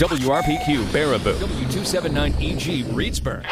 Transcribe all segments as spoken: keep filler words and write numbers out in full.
W R P Q, Baraboo. W two seventy-nine E G, Reedsburg.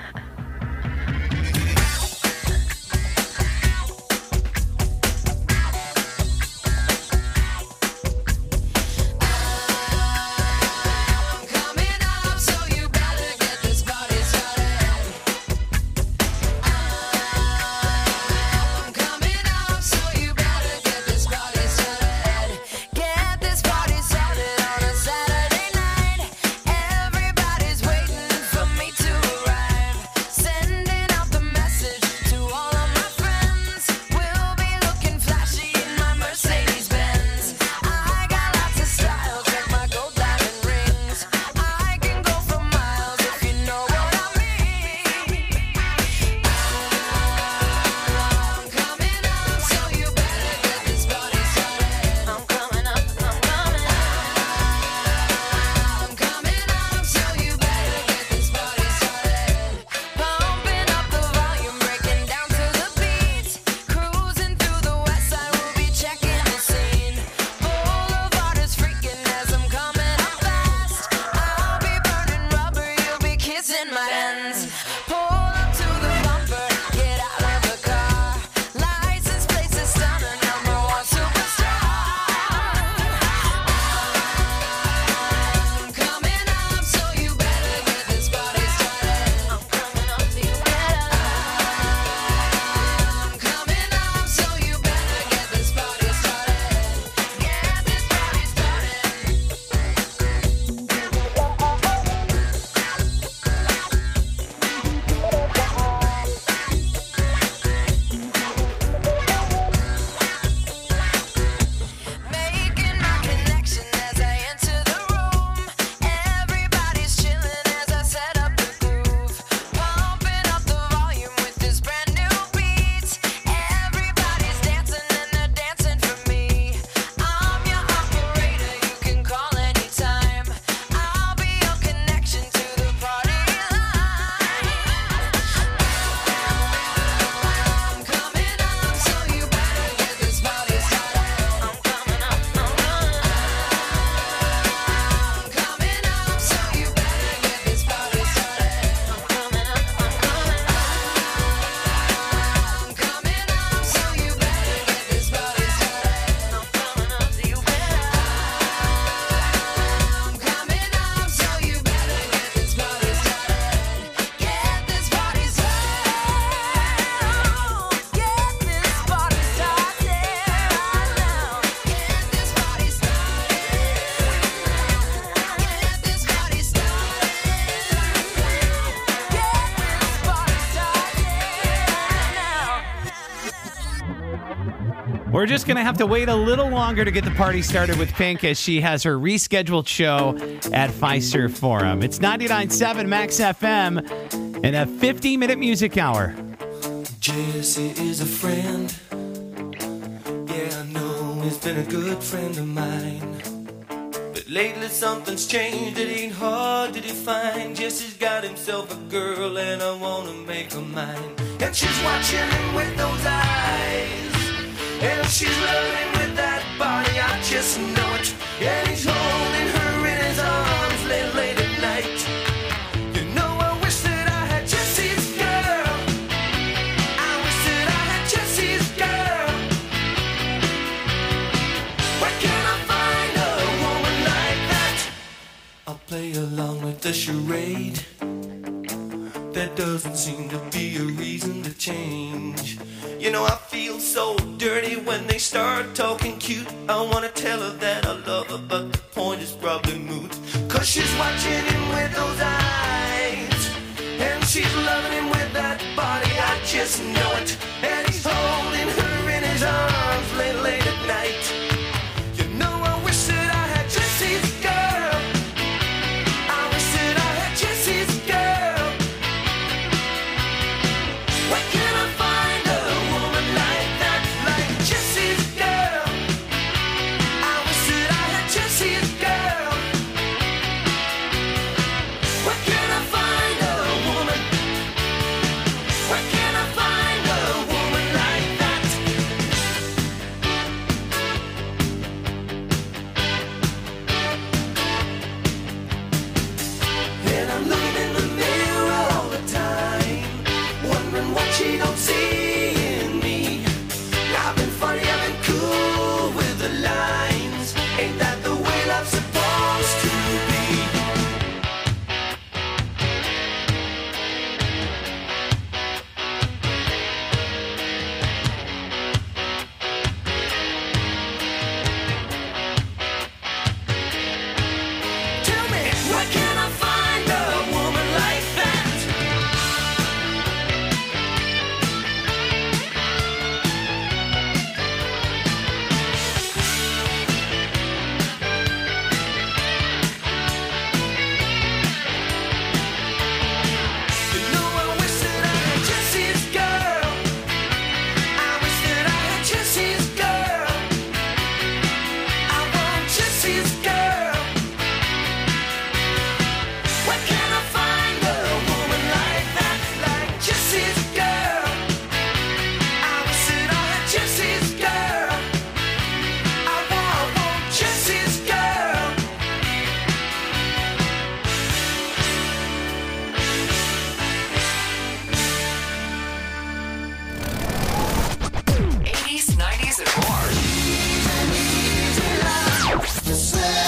We're just going to have to wait a little longer to get the party started with Pink as she has her rescheduled show at Fiserv Forum. It's ninety-nine point seven Max F M and a fifty-minute music hour. Jesse is a friend. Yeah, I know he's been a good friend of mine. But lately something's changed. It ain't hard to define. Jesse's got himself a girl and I want to make her mine. And she's watching him with those eyes. And she's loving with that body, I just know it. And he's holding her in his arms late, late at night. You know, I wish that I had Jesse's girl. I wish that I had Jesse's girl. Where can I find a woman like that? I'll play along with the charade. There doesn't seem to be a reason to change. You know, I feel so dirty when they start talking cute. I wanna tell her that I love her, but the point is probably moot. Cause she's watching him with those eyes. And she's loving him with that body, I just know it. And he's holding her in his arms late, late at night. You know, I wish that I had Jesse's girl. I wish that I had Jesse's girl. Where can I find a woman like that, like Jesse's girl? I wish that I had Jesse's girl. Where can I find a woman? Where can I find a woman?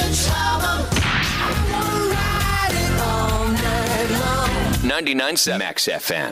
ninety-nine point seven Max F M.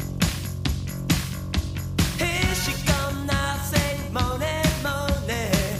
Here she come now, say money, money.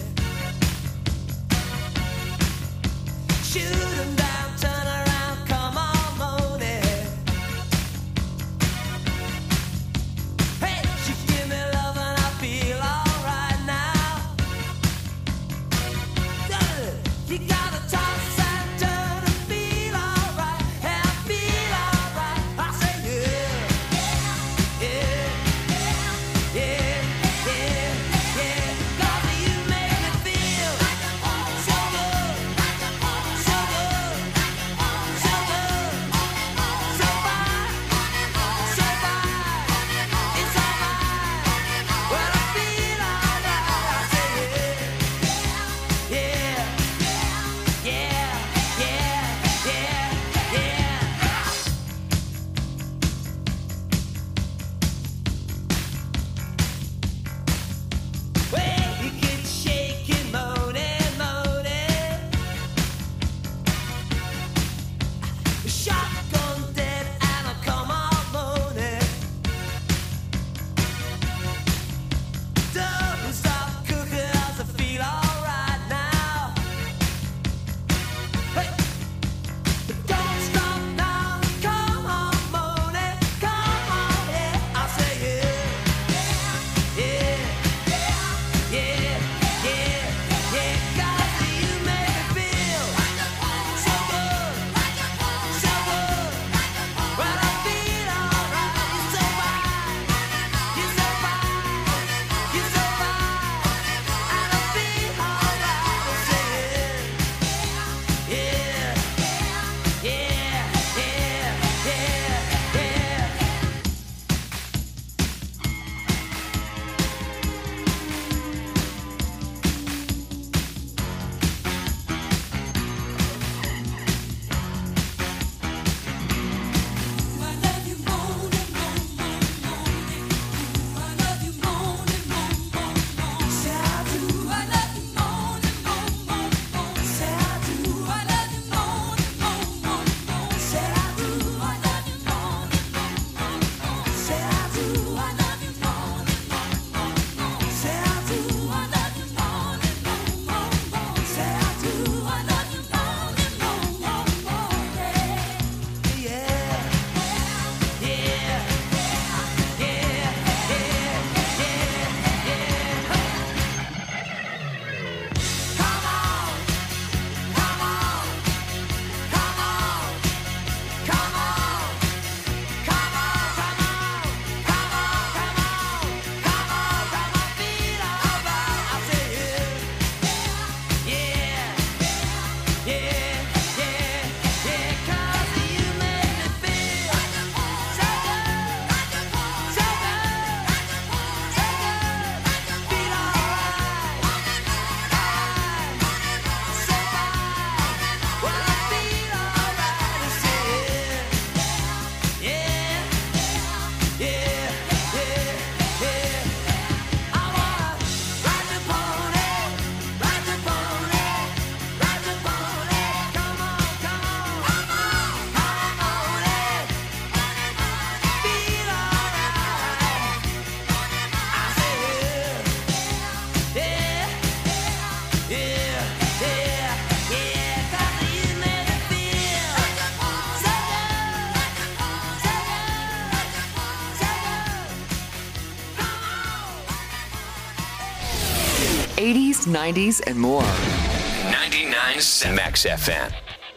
eighties, nineties, and more. ninety-nine Max F M.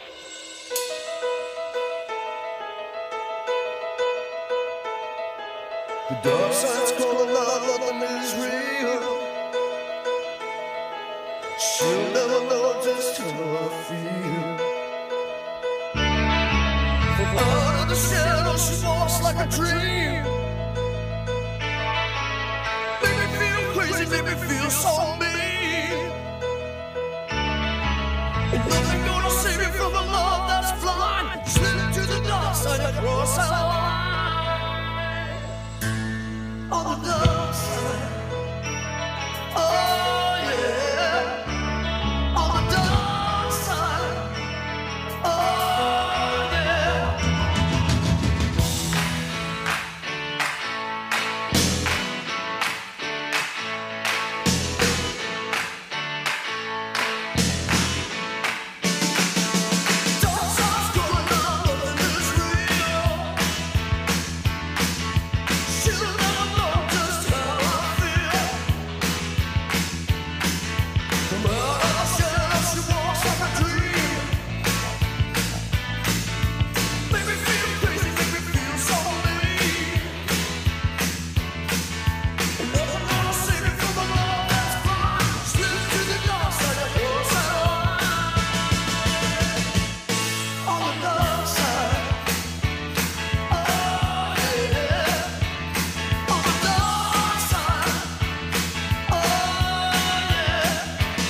The dark side's calling out, nothing is real. She'll never know just how I feel. From out of the shadow, she walks like a dream. Make me feel crazy, make me feel so mean. Ain't nothing gonna save me from the love that's blind. Slip to the dark side, across our line. On the dark side, oh yeah. On the dark side, oh yeah. Dark side's going on, nothing is real. She'll never know just how I feel. From out of the shadow, she walks like a dream. Make me feel crazy, make me feel so mean. And nothing gonna save me from the love that's blind. Slip to the dark side, across our line. On the dark side, oh yeah. On the dark side, oh yeah.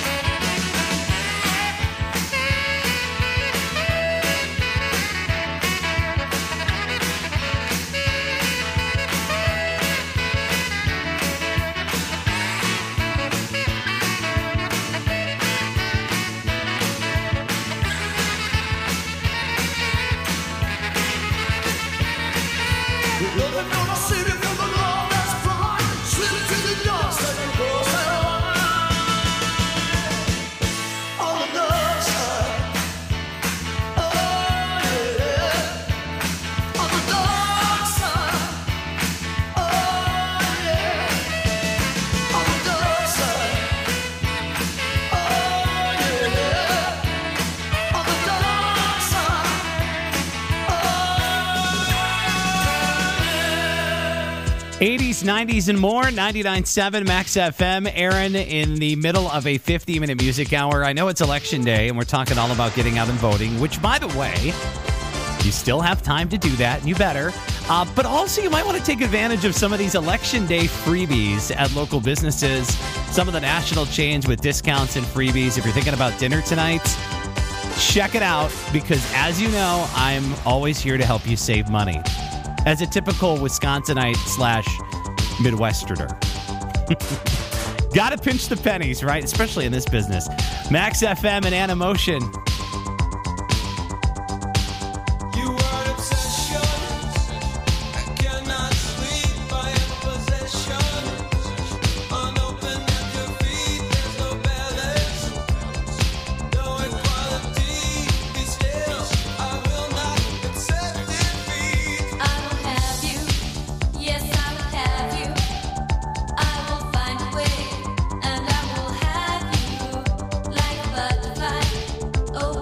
Nothing gonna save me from the love that's blind. Slip to the dark side, across our line. On the dark side, oh yeah. On the dark side, oh yeah. On the dark side, oh yeah. On the dark side, oh yeah. eighties, nineties, and more. ninety-nine point seven Max F M. Aaron in the middle of a fifty-minute music hour. I know it's election day, and we're talking all about getting out and voting, which, by the way, you still have time to do that, and you better. Uh, but also, you might want to take advantage of some of these election day freebies at local businesses, some of the national chains with discounts and freebies. If you're thinking about dinner tonight, check it out, because as you know, I'm always here to help you save money. As a typical Wisconsinite slash Midwesterner. Gotta pinch the pennies, right? Especially in this business. Max F M and Animotion. You are an obsession. I cannot sleep. I am possession. Unopened at your feet, there's no balance. No equality. Be still. I will not accept defeat. I will have you. Yes, I will have you. I will find a way, and I will have you like a butterfly. Oh,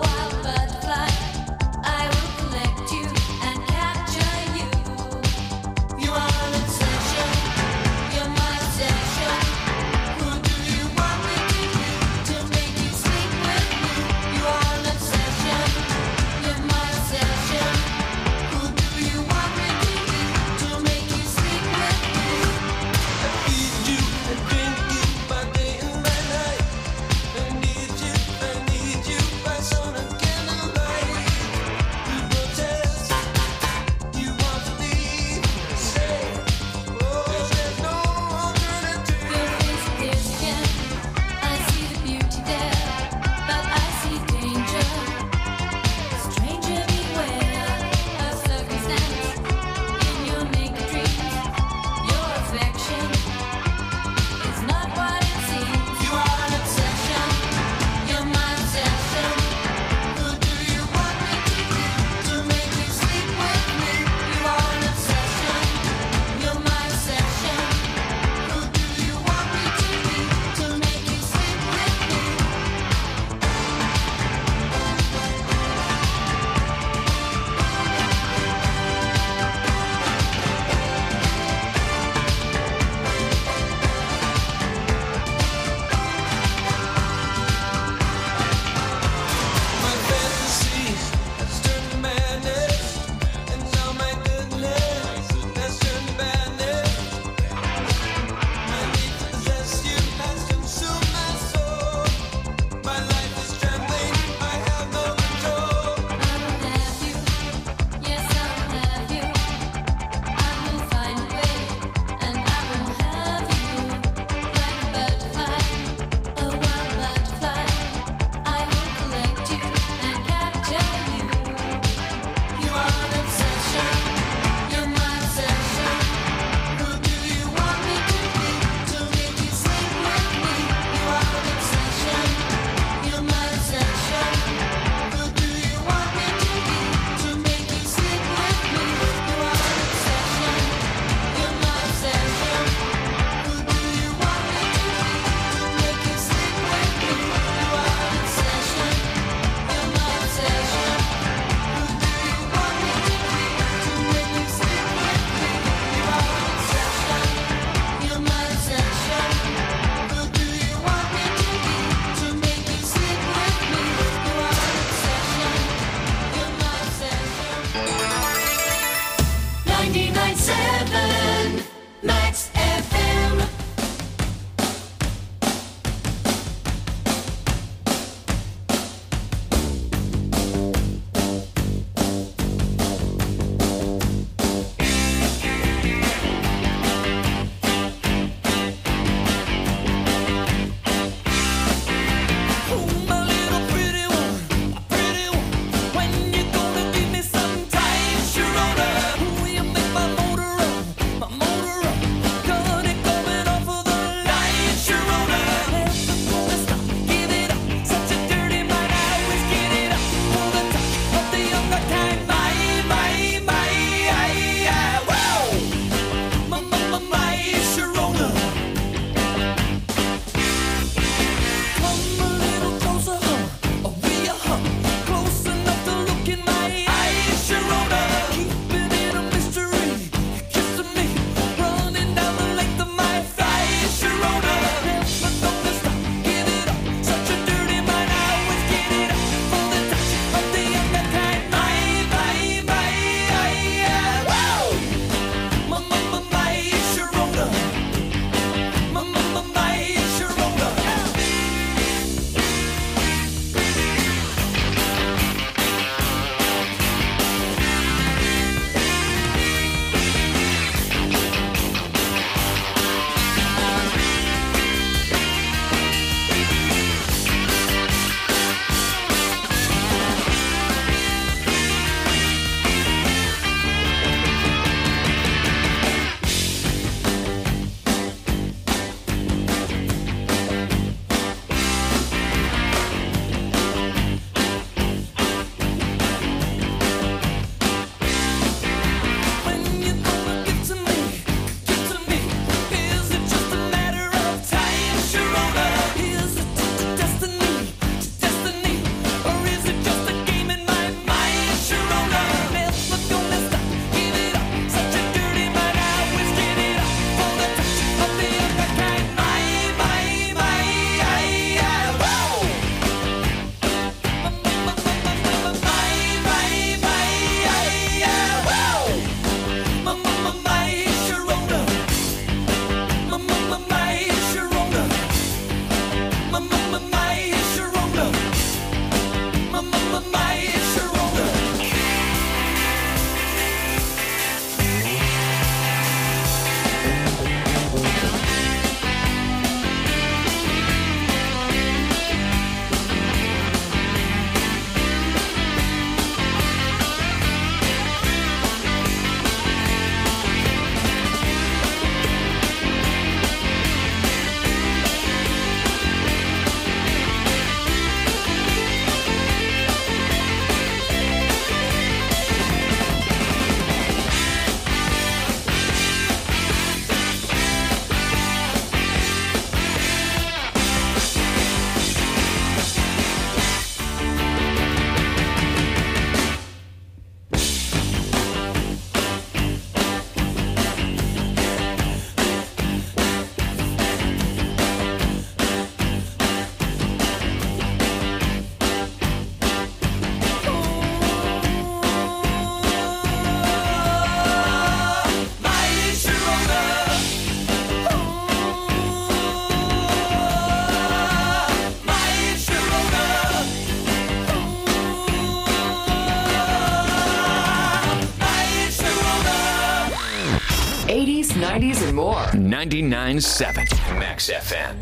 nineties, and more. ninety-nine point seven Max F M.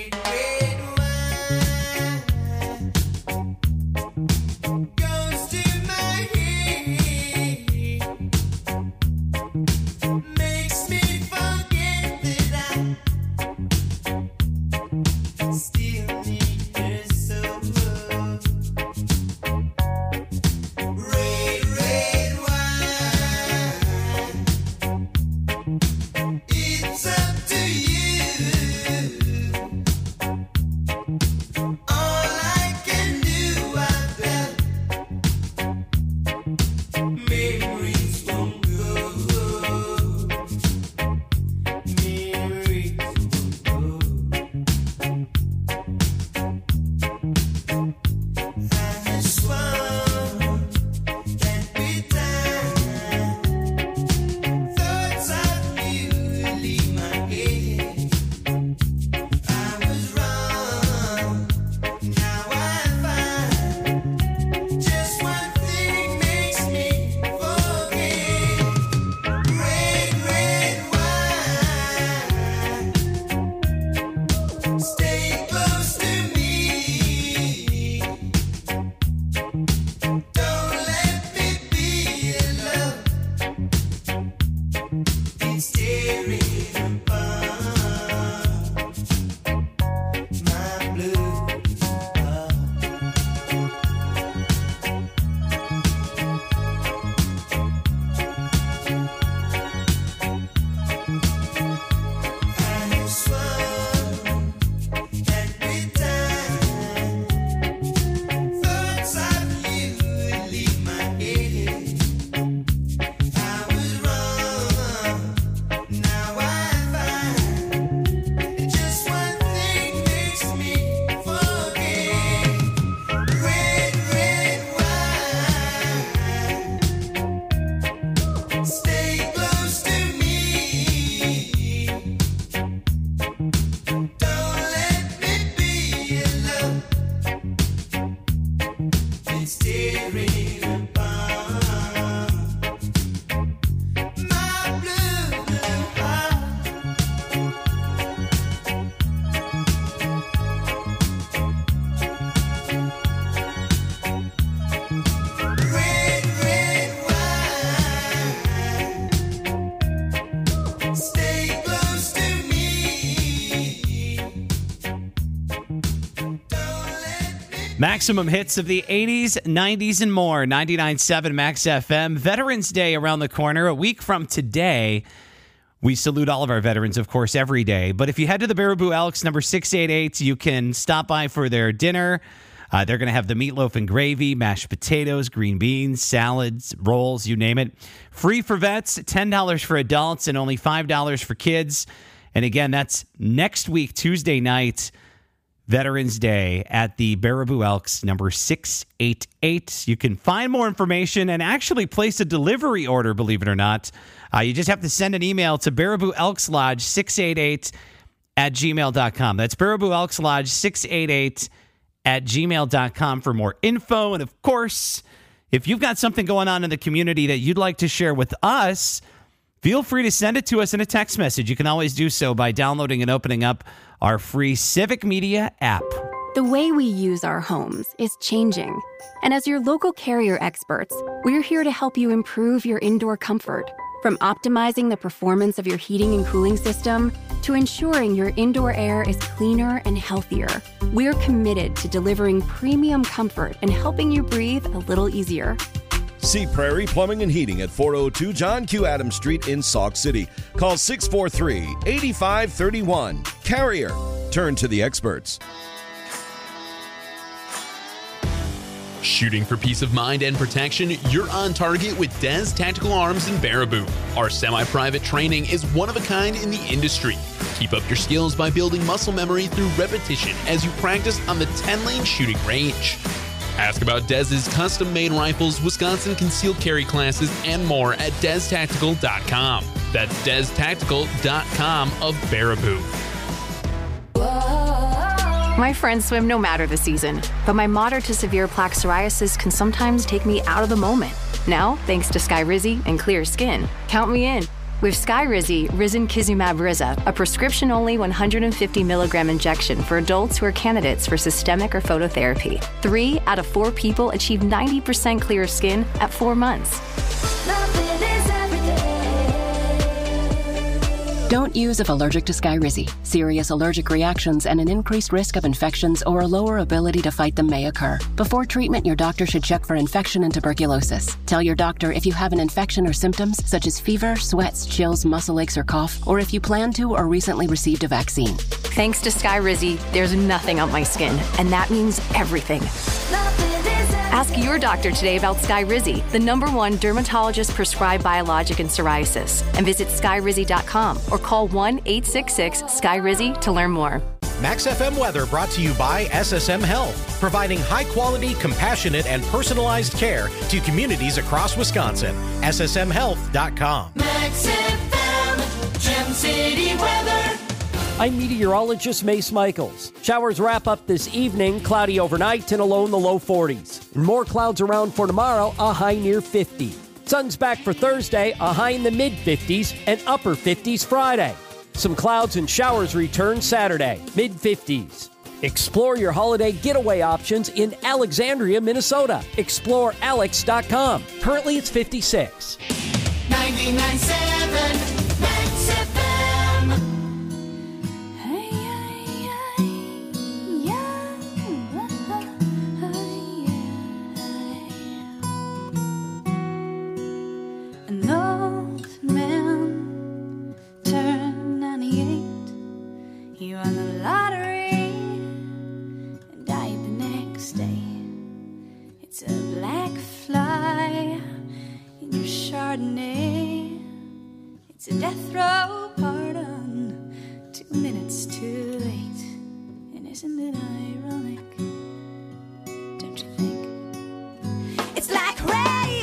Goes to my head, makes me forget that I still need her so much. Red, red wine, it's up to you. All I can do, I bet, memories won't go. Memories won't go. I swore that we died. Thoughts of you leave my head. I was wrong. Now I find just one thing makes me forget. Red, red wine, stay close to me. Don't let me be alone. It's tearing apart my blue heart. I swore that we died. Thoughts of you leave my head. I was wrong. Now I find just one thing makes me forget. Red, red wine, stay close to me. Don't let me be alone. It's tearing apart my blue, blue heart. Red, red wine, stay close to me. Don't let me. Maximum hits of the eighties, nineties, and more. ninety-nine point seven Max F M. Veterans Day around the corner. A week from today. We salute all of our veterans, of course, every day. But if you head to the Baraboo Elks, number six eighty-eight, you can stop by for their dinner. Uh, they're going to have the meatloaf and gravy, mashed potatoes, green beans, salads, rolls, you name it. Free for vets, ten dollars for adults, and only five dollars for kids. And again, that's next week, Tuesday night, Veterans Day at the Baraboo Elks, number six eighty-eight. You can find more information and actually place a delivery order, believe it or not. Uh, you just have to send an email to Baraboo Elks Lodge six eighty-eight at gmail dot com. That's Baraboo Elks Lodge six eighty-eight at gmail dot com for more info. And of course, if you've got something going on in the community that you'd like to share with us, feel free to send it to us in a text message. You can always do so by downloading and opening up our free Civic Media app. The way we use our homes is changing. And as your local Carrier experts, we're here to help you improve your indoor comfort. From optimizing the performance of your heating and cooling system to ensuring your indoor air is cleaner and healthier, we're committed to delivering premium comfort and helping you breathe a little easier. See Prairie Plumbing and Heating at four oh two John Q. Adams Street in Sauk City. Call six four three, eight five three one. Carrier. Turn to the experts. Shooting for peace of mind and protection, you're on target with Des Tactical Arms in Baraboo. Our semi-private training is one of a kind in the industry. Keep up your skills by building muscle memory through repetition as you practice on the ten-lane shooting range. Ask about Dez's custom-made rifles, Wisconsin concealed carry classes, and more at des tactical dot com. That's des tactical dot com of Baraboo. My friends swim no matter the season, but my moderate to severe plaque psoriasis can sometimes take me out of the moment. Now, thanks to Skyrizi and Clear Skin, count me in. With Skyrizi Risankizumab Riza, a prescription-only one hundred fifty milligram injection for adults who are candidates for systemic or phototherapy. Three out of four people achieve ninety percent clear skin at four months. Don't use if allergic to Skyrizi. Serious allergic reactions and an increased risk of infections or a lower ability to fight them may occur. Before treatment, your doctor should check for infection and tuberculosis. Tell your doctor if you have an infection or symptoms such as fever, sweats, chills, muscle aches, or cough, or if you plan to or recently received a vaccine. Thanks to Skyrizi, there's nothing on my skin, and that means everything. Ask your doctor today about Skyrizi, the number one dermatologist-prescribed biologic in psoriasis, and visit skyrizi dot com or call one eight six six Skyrizi to learn more. Max F M weather brought to you by S S M Health, providing high-quality, compassionate, and personalized care to communities across Wisconsin. S S M health dot com. Max F M, Gem City weather. I'm meteorologist Mace Michaels. Showers wrap up this evening, cloudy overnight and a low in the low forties. And more clouds around for tomorrow, a high near fifty. Sun's back for Thursday, a high in the mid-fifties and upper fifties Friday. Some clouds and showers return Saturday, mid-fifties. Explore your holiday getaway options in Alexandria, Minnesota. explore alex dot com. Currently it's fifty-six. ninety-nine point seven Max F M. An old man turned ninety-eight. He won the lottery and died the next day. It's a black fly in your Chardonnay. It's a death row pardon, two minutes too late. And isn't it ironic? Don't you think? It's like rain.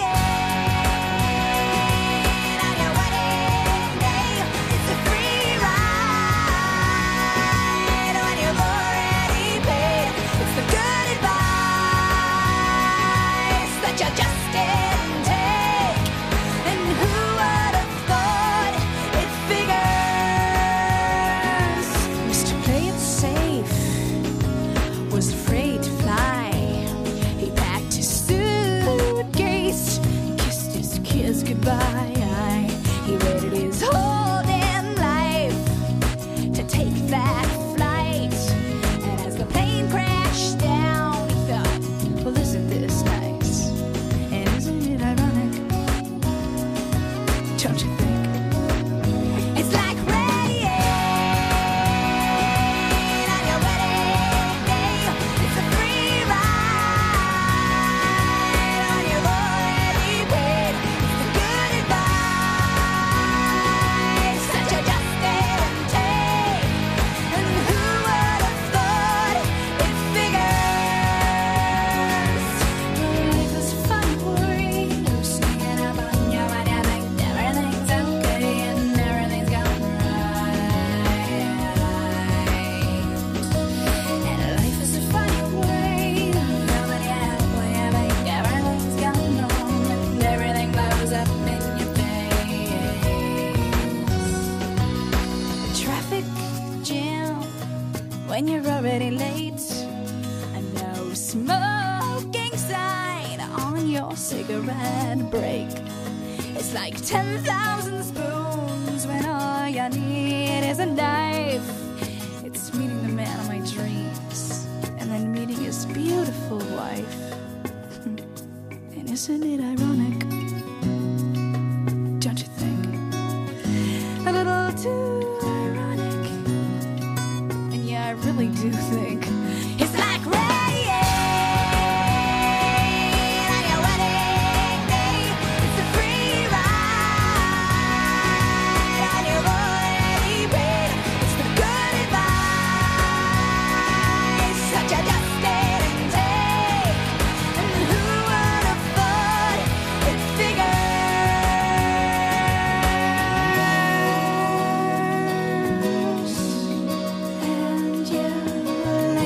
Goodbye. He waited his whole damn life to take that flight. And as the plane crashed down, he thought, well, isn't this nice? And isn't it ironic? Don't you think? It's like rain on your wedding day. It's a free ride on your already paid. When you're already late, and no smoking sign on your cigarette break. It's like ten thousand spoons when all you need is a knife. It's meeting the man of my dreams, and then meeting his beautiful wife. And isn't it ironic? Don't you think? A little too I really do think it's like rain on your wedding day. It's a free ride on your already paid. It's the good advice that you just didn't take. And who would have thought it figures? And you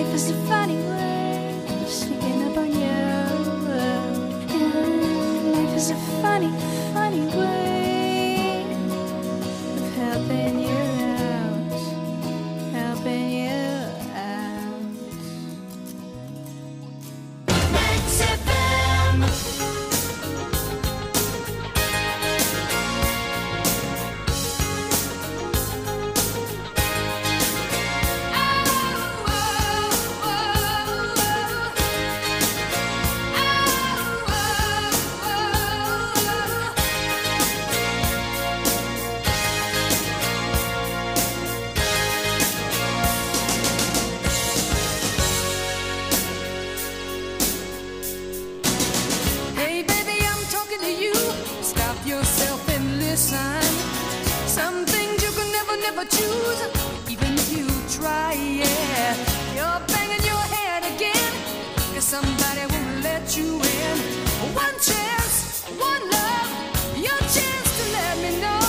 listen. Some things you can never, never choose, even if you try, yeah. You're banging your head again, 'cause somebody won't let you in. One chance, one love, your chance to let me know.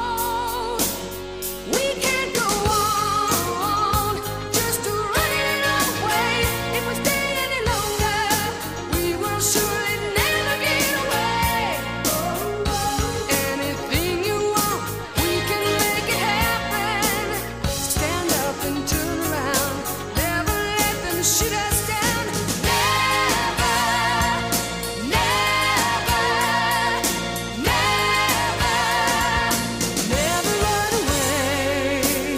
We can't go on, just to run it away. If we stay any longer, we will surely never get away. Anything you want, we can make it happen. Stand up and turn around, never let them shoot us down. Never, never, never, never run away.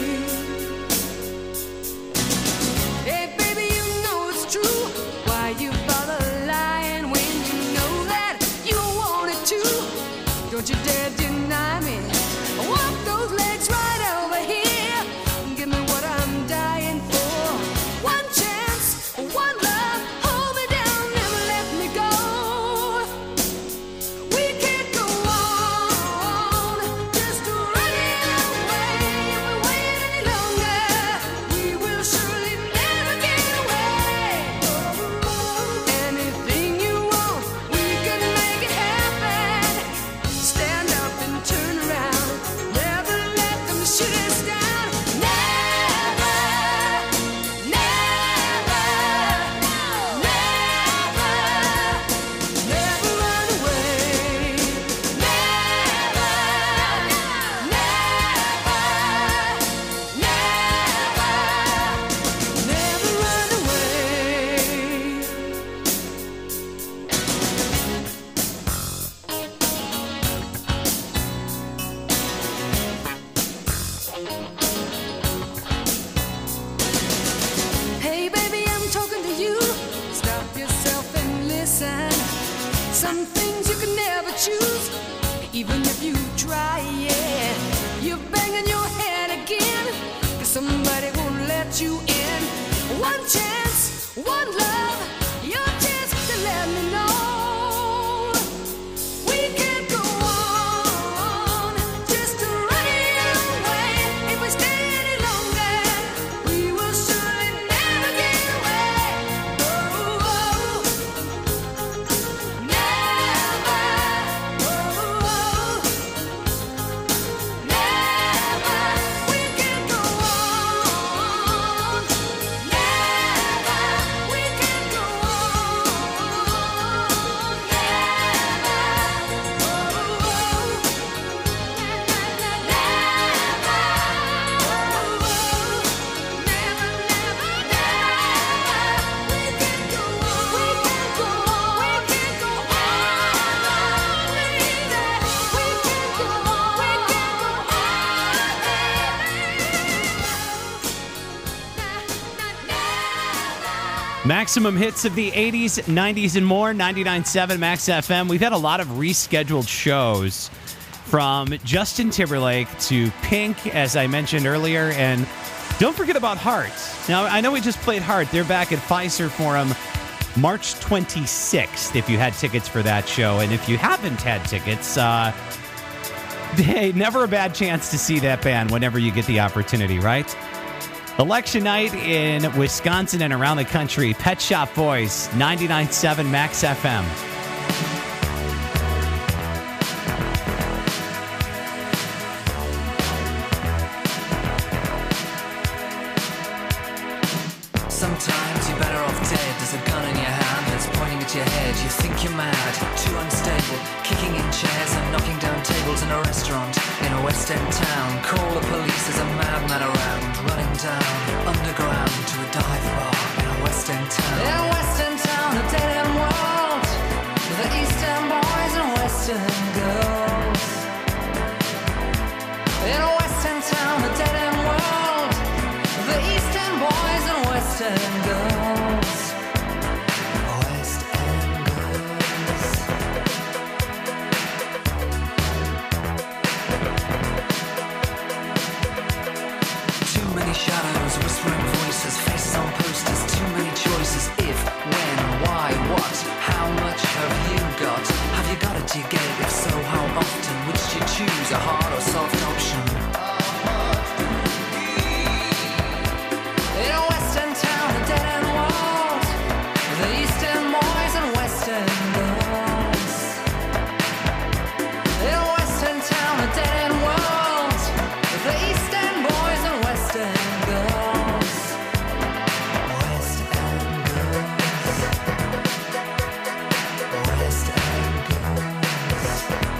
Hey baby, you know it's true. Why you bother lying when you know that you want it too? Don't you dare deny me. Walk those legs right over here. Give me what I'm dying for. One chance, one love, hold me down, never let me go. We can't go on, just to run it away. If we wait any longer, we will surely never get away. Anything you want, we can make it happen. Stand up and turn around, never let them shoot us down. Never, never, never, never run away. Never, never, never, never run away. Hey baby, I'm talking to you. Stop yourself and listen. Some things you can never choose, even if you try, yeah. You're banging your head again, 'cause somebody won't let you in. One chance, one love, your chance to let me know. We can't go on, just to run it away. If we stay any longer, we will surely never get away. Oh, oh, never, oh, oh, never. We can't go on, never. We can't go on, Maximum hits of the eighties, nineties, and more. ninety-nine point seven Max F M. We've had a lot of rescheduled shows, from Justin Timberlake to Pink, as I mentioned earlier. And don't forget about Heart. Now, I know we just played Heart. They're back at Fiserv Forum March twenty-sixth, if you had tickets for that show. And if you haven't had tickets, uh, hey, never a bad chance to see that band whenever you get the opportunity, right? Election night in Wisconsin and around the country. Pet Shop Boys, ninety-nine point seven Max F M. Sometimes you're better off dead. There's a gun in your hand that's pointing at your head. You think you're mad, too unstable, kicking in chairs and knocking down tables in a restaurant in a West End town. Call the police, there's a madman around, running down underground to a dive bar in a West End town. In a West End town, a dead end world, with the East End boys and West End girls. In a West End town, a dead end world, with the East End boys and West End girls. West End girls. Too many shadows, whispering voices, faces on posters, too many choices. If, when, why. West End girls. In a West End town, a dead end world. The East End boys and West End girls. West End girls. West End girls.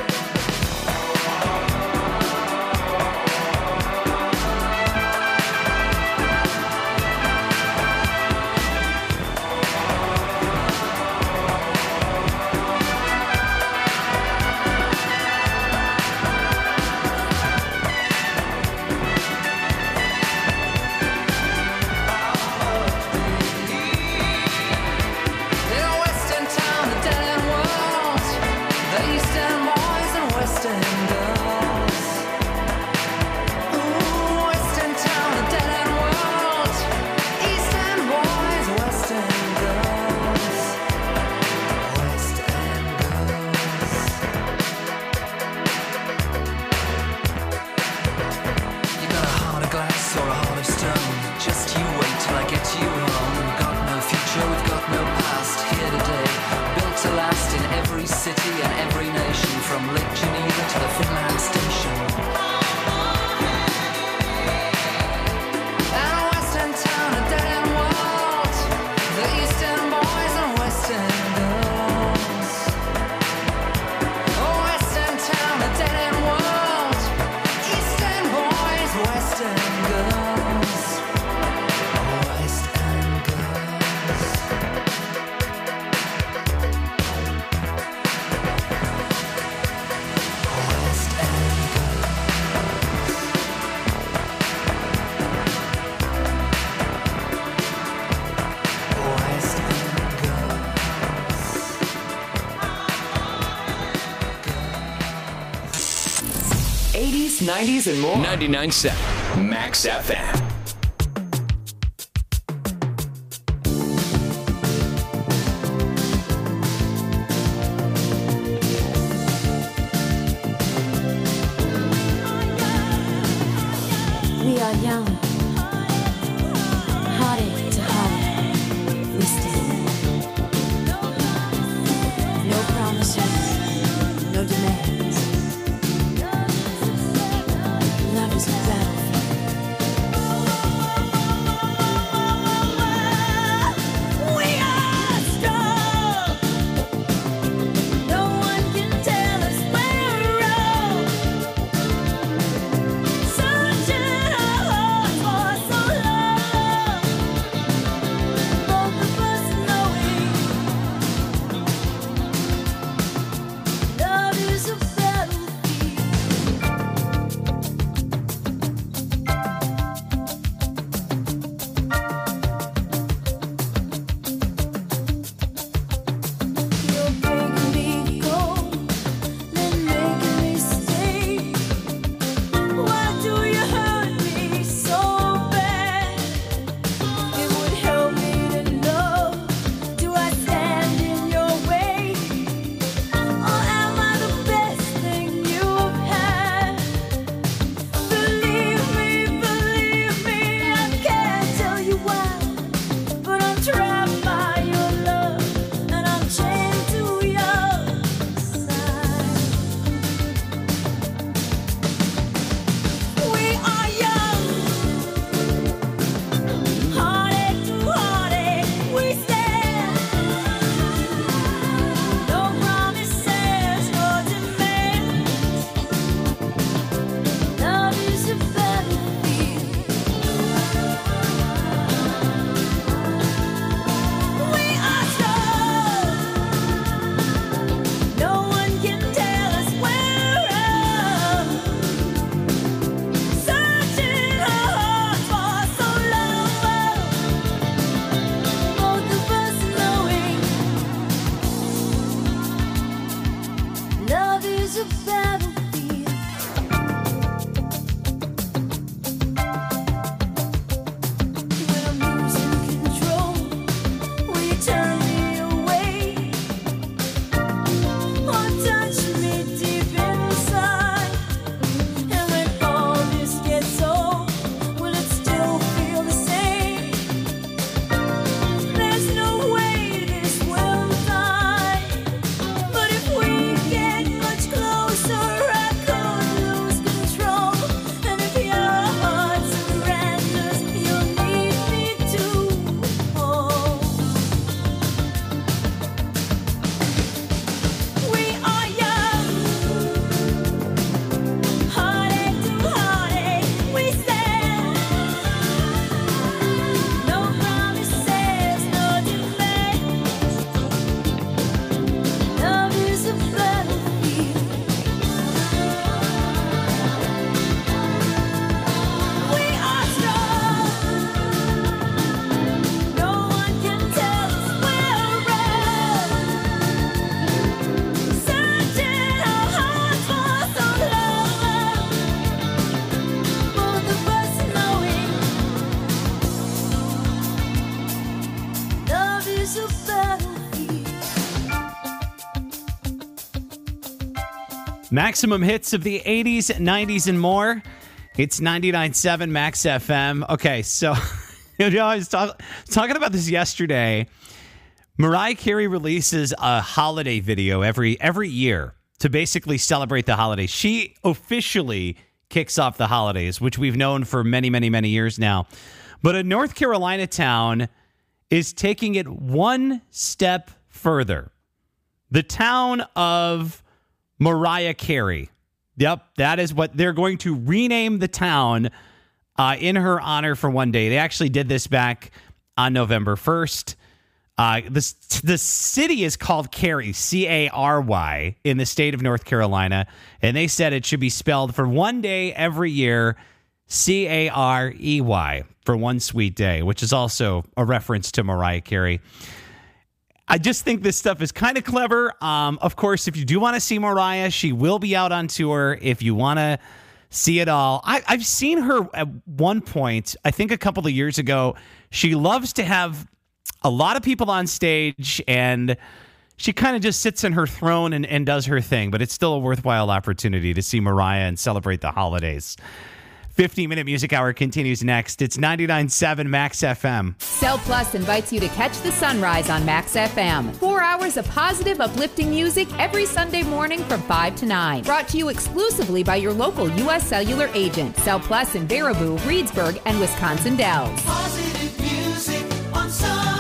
In a West End town, a dead end world. The East End boys and West End girls. Ooh, West End town, a dead end world. East End boys, West End girls. West End girls. You got a heart of glass or a heart of stone. Just you wait till I get you home. We've got no future, we've got no past. Here today, built to last in every city and every nation, from Lake Geneva to the Finland station. And a West End town, a dead end world. The East End boys and West End girls. Oh, West End town, a dead end world. East End boys, West End girls. West End girls. West End girls. West End girls. eighties, nineties, and more. ninety-nine point seven Max F M. We are young, hearted to heart. We stand. No promises, no demands. Love is a battlefield. We are strong. No one can tell us we're wrong. Sunshine our hearts. Maximum hits of the eighties, nineties, and more. It's ninety-nine point seven Max F M. Okay, so you know, I was talk, talking about this yesterday. Mariah Carey releases a holiday video every every year to basically celebrate the holidays. She officially kicks off the holidays, which we've known for many, many, many years now. But a North Carolina town is taking it one step further. The town of Mariah Carey. Yep, that is what they're going to rename the town uh, in her honor for one day. They actually did this back on November first. Uh, this, the city is called Cary, C A R Y, in the state of North Carolina. And they said it should be spelled for one day every year, C A R E Y, for one sweet day, which is also a reference to Mariah Carey. I just think this stuff is kind of clever. Um, of course, if you do want to see Mariah, she will be out on tour. If you want to see it all, I, I've seen her at one point, I think a couple of years ago. She loves to have a lot of people on stage, and she kind of just sits in her throne and, and does her thing. But it's still a worthwhile opportunity to see Mariah and celebrate the holidays. fifteen-minute Music Hour continues next. It's ninety-nine point seven Max F M. Cell Plus invites you to catch the sunrise on Max F M. Four hours of positive, uplifting music every Sunday morning from five to nine. Brought to you exclusively by your local U S Cellular agent. Cell Plus in Baraboo, Reedsburg, and Wisconsin Dells. Positive music on Sunrise.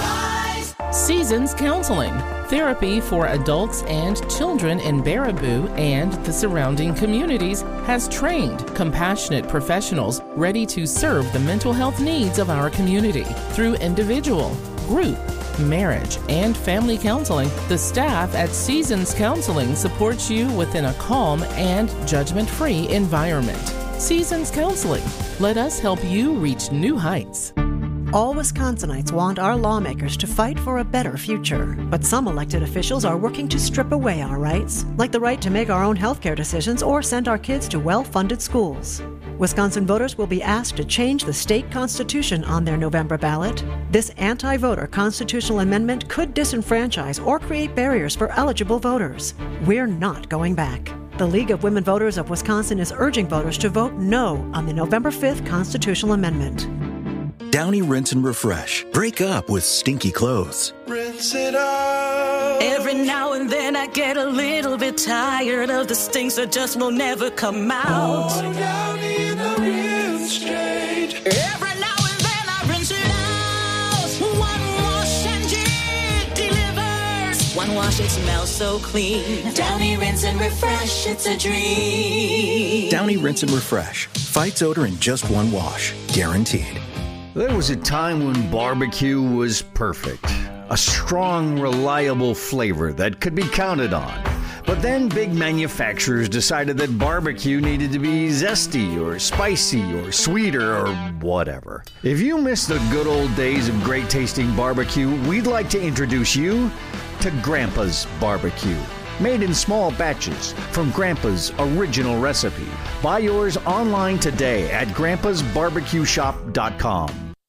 Seasons Counseling. Therapy for adults and children in Baraboo and the surrounding communities has trained, compassionate professionals ready to serve the mental health needs of our community. Through individual, group, marriage, and family counseling, the staff at Seasons Counseling supports you within a calm and judgment-free environment. Seasons Counseling. Let us help you reach new heights. All Wisconsinites want our lawmakers to fight for a better future. But some elected officials are working to strip away our rights, like the right to make our own healthcare decisions or send our kids to well-funded schools. Wisconsin voters will be asked to change the state constitution on their November ballot. This anti-voter constitutional amendment could disenfranchise or create barriers for eligible voters. We're not going back. The League of Women Voters of Wisconsin is urging voters to vote no on the November fifth constitutional amendment. Downy Rinse and Refresh. Break up with stinky clothes. Rinse it out. Every now and then I get a little bit tired of the stinks that just will never come out. Oh, Downy in the rinse straight. Every now and then I rinse it out. One wash and it delivers. One wash, it smells so clean. Downy Rinse and Refresh, it's a dream. Downy Rinse and Refresh. Fights odor in just one wash. Guaranteed. There was a time when barbecue was perfect. A strong, reliable flavor that could be counted on. But then big manufacturers decided that barbecue needed to be zesty or spicy or sweeter or whatever. If you miss the good old days of great tasting barbecue, we'd like to introduce you to Grandpa's Barbecue. Made in small batches from Grandpa's original recipe. Buy yours online today at grandpas barbecue shop dot com.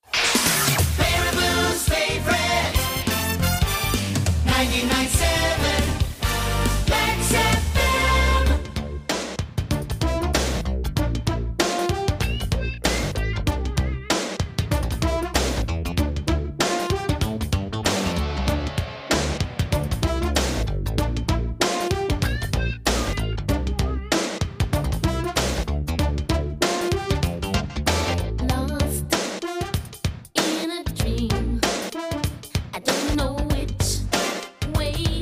Baraboo's favorite. ninety-nine point seven Max F M. In a dream, I don't know which way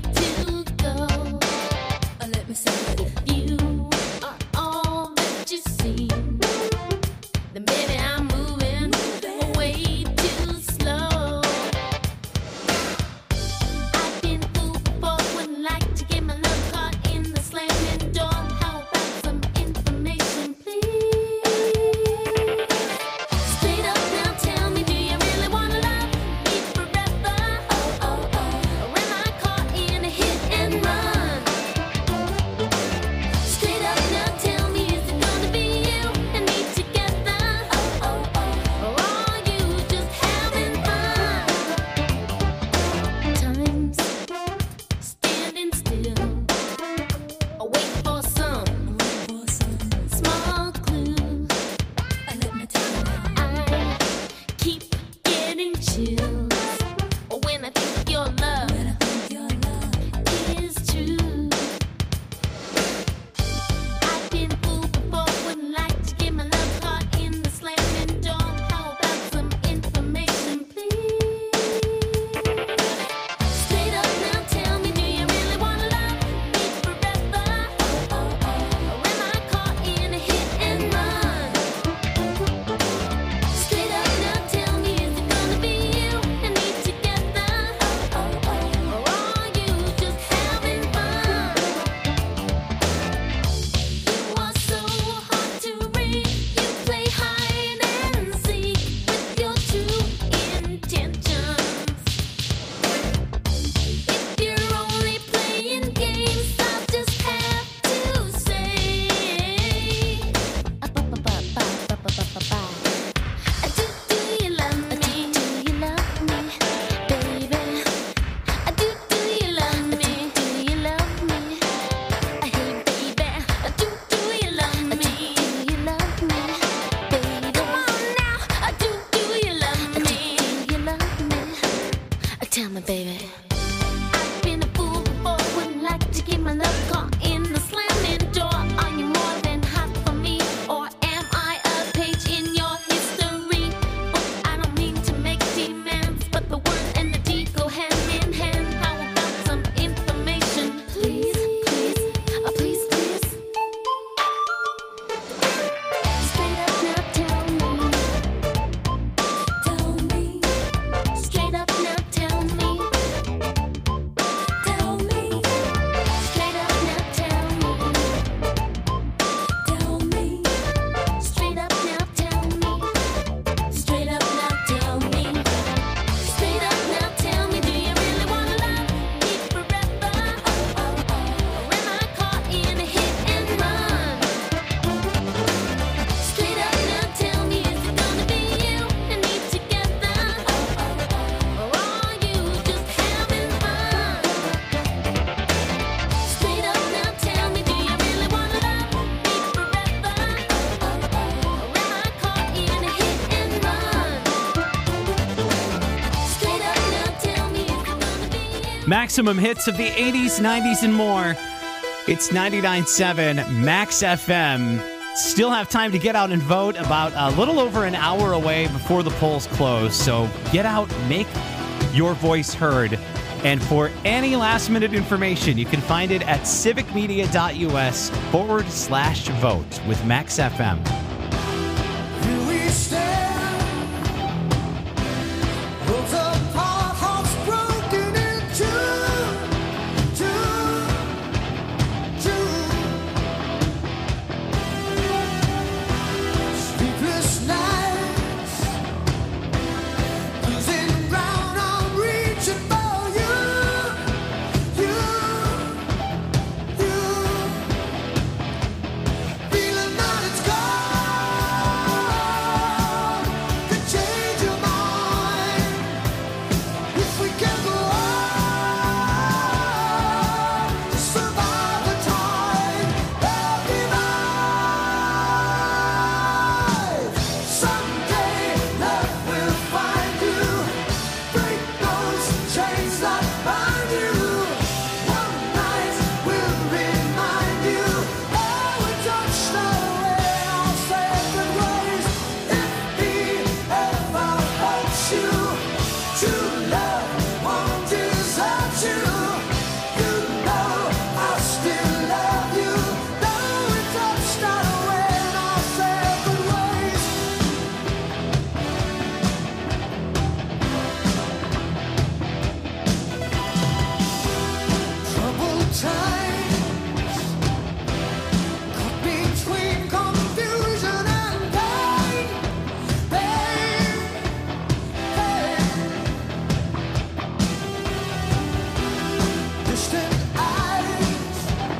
Maximum hits of the eighties, nineties, and more. It's ninety-nine point seven Max F M. Still have time to get out and vote, about a little over an hour away before the polls close. So get out, make your voice heard. And for any last minute information, you can find it at civicmedia.us forward slash vote with Max F M. Here we stand, worlds apart, hearts broken in two, two, two. Sleepless nights, losing ground, I'm reaching for you, you, you. Feeling that it's gone could change your mind if we can go on to survive the time of divide. Someday love will find you, break those chains that bind you. One night will remind you how we touched away our separate ways. If he ever hurts you, true love won't desert you. You know I still love you. Though we touched away our separate ways. Troubled times, caught between confusion and pain, pain, pain. Distant eyes,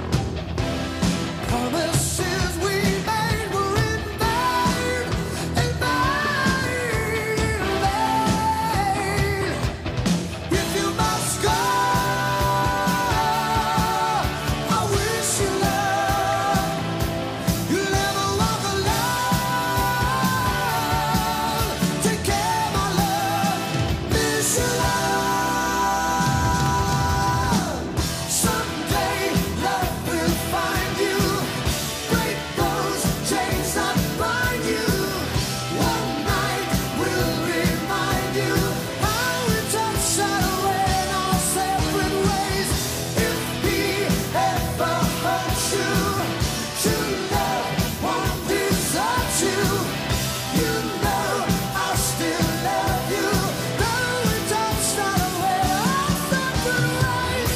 promises we made were in vain, in vain, in vain. If you must go, I wish you love. You'll never walk alone. Take care, my love. Miss you, love. Someday love will find you. Break those chains that bind you. One night will remind you how we touched away in our separate ways. If he ever hurts you, true love won't desert you. You know I still love you. Though we touched away our separate ways.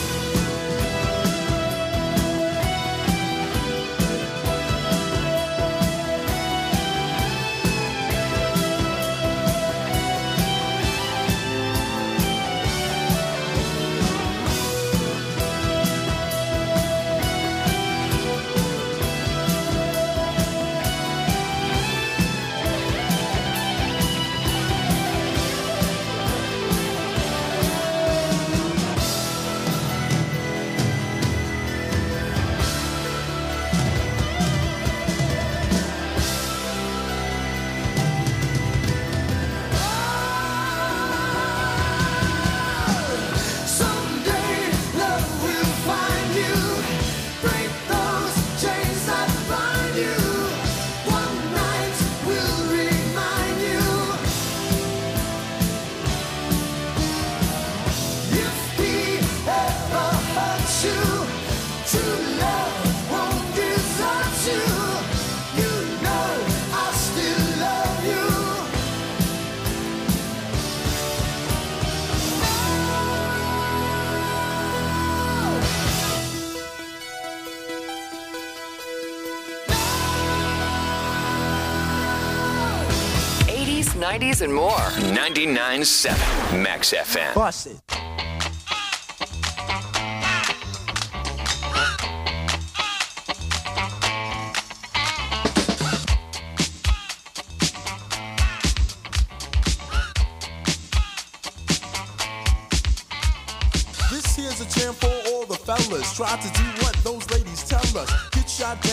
Someday love will find you. Break those chains that bind you. One night will remind you. If he ever hurts you, true love won't desert you. You know I still love you. eighties, nineties, and more. ninety-nine point seven Max F M. Bust it. This here's a jam for all the fellas. Try to do what those ladies tell us. Get shot down.